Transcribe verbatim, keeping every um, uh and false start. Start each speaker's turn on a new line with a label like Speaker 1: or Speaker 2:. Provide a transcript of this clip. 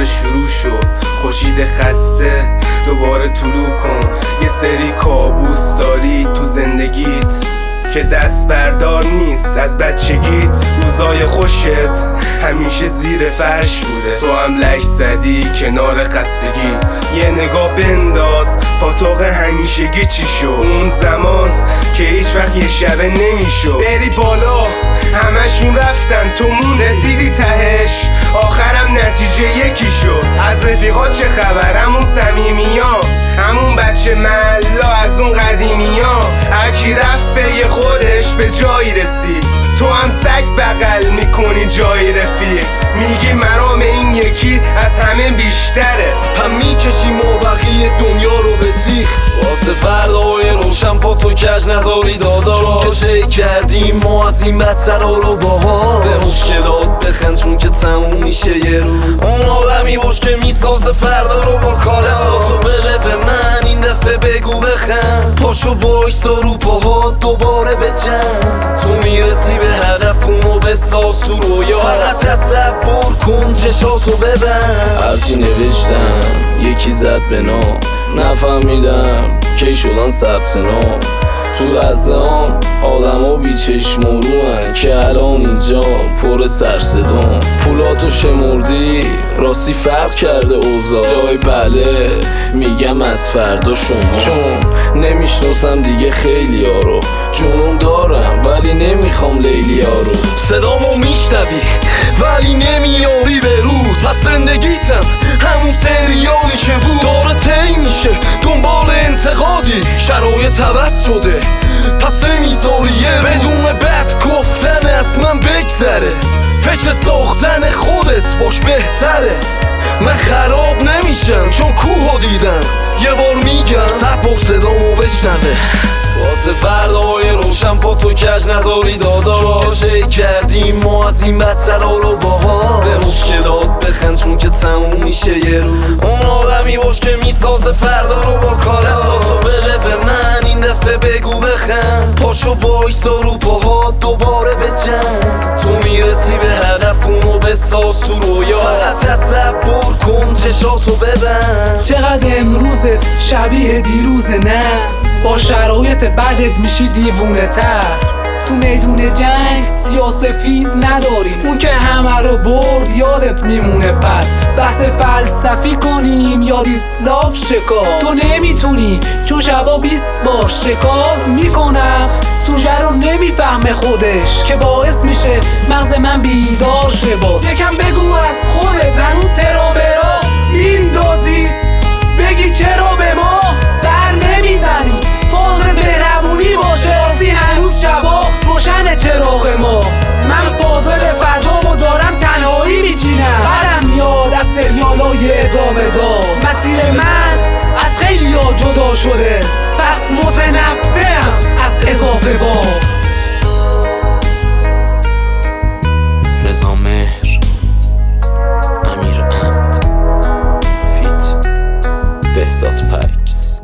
Speaker 1: شروع شد. خورشید خسته دوباره طلوع کن. یه سری کابوس داری تو زندگیت که دست بردار نیست از بچگیت. روزای خوشت همیشه زیر فرش بوده، تو هم لش زدی کنار خستگیت. یه نگاه بنداز پاتوق همیشگی چی شد. اون زمان که هیچ وقت یه شبه نمیشد. بری بالا همشون رفتن، تو مون رسیدی تهش، آخرم نتیجه یکی شد. از رفیقات چه خبر؟ همون صمیمیا، همون بچه محلا از اون قدیمیا. هرکی رفت به یه خودش به جایی رسید، تو هم سگ بغل میکنی جای رفیق. میگی مرام این یکی از همه بیشتره،
Speaker 2: هم میکشیم و بقیه دنیا رو به سیخ. واسه فردای روشن پا تو کج نذاری داداش، چون که طی کردیم ما از این بدترا رو باهاش. به مشکلات بخند چون که تموم میشه یه روز. اون آدمی باش که میسازه فردا رو با کار. دستاتو بده به من این دفعه بگو بخند، پاشو وایسا رو پاهات دوباره بجن. تو میرسی به هدف اونو بساز تو رویا، فقط تصور کن چشاتو ببند.
Speaker 3: هرچی نوشتم یکی زد به نام، نفهمیدم کی شدن ثبت نام. تو لحظه هم آدم ها بی چشم و روان که الان اینجا پر سرصدام. پولاتو شمردی راستی فرق کرده اوضاع، جای بله میگم از فردا شما. چون نمیشناسم دیگه خیلی ها رو، جنون دارم ولی نمیخوام لیلی ها رو.
Speaker 2: صدامو میشنوی ولی نمیاری به رود. پس زندگیتم همون سریالی که بود، داره طی میشه دنبال انتقادی. شرایط عوض شده پس نمیذاری یه بدون بد گفتن از من بگذره. فکر ساختن خودت باش بهتره. من خراب نمیشم چون کوهو دیدم، یه بار میگم صد بار صدامو بشنوه. واسه فردای روشن پا تو کج نذاری داداش، چون که طی کردیم ما از این بدترا رو باهاش. به مشکلات بخند چون که تموم میشه یه روز. اون آدمی باش که میسازه فردا رو با کار. دستاتو بده به من این دفعه بگو بخند، پاشو وایسا رو پاهات دوباره بجن. تو میرسی به هدف اونو بساز تو رویا، فقط تصور کن چشاتو ببند.
Speaker 4: چقدر امروزت شبیه دیروزه، نه با شرایط بعدت میشی دیوونه تر. تو میدون جنگ سیاسفید نداریم، اون که همه رو برد یادت میمونه. پس بحث فلسفی کنیم یا دیسلاف شکار. تو نمیتونی چون شبا بیست بار شکار میکنم. سوژه رو نمیفهمه خودش که باعث میشه مغز من بیدار شه. باز یکم بگو از خودت، هنوز ترا برا میندازی بگی چرا به ما سر نمیزنی. فازت مهربونی باشه، راستی هنوز شبا روشن چراغ ما. من پازل فردامو دارم تنهایی میچینم، برم میاد از سریالای ادامه دار. مسیر من از خیلی ها جدا شده، پس متنفرم از اضافه بار.
Speaker 3: رضا مهر، امیر عمد، فیت بهزاد پکس.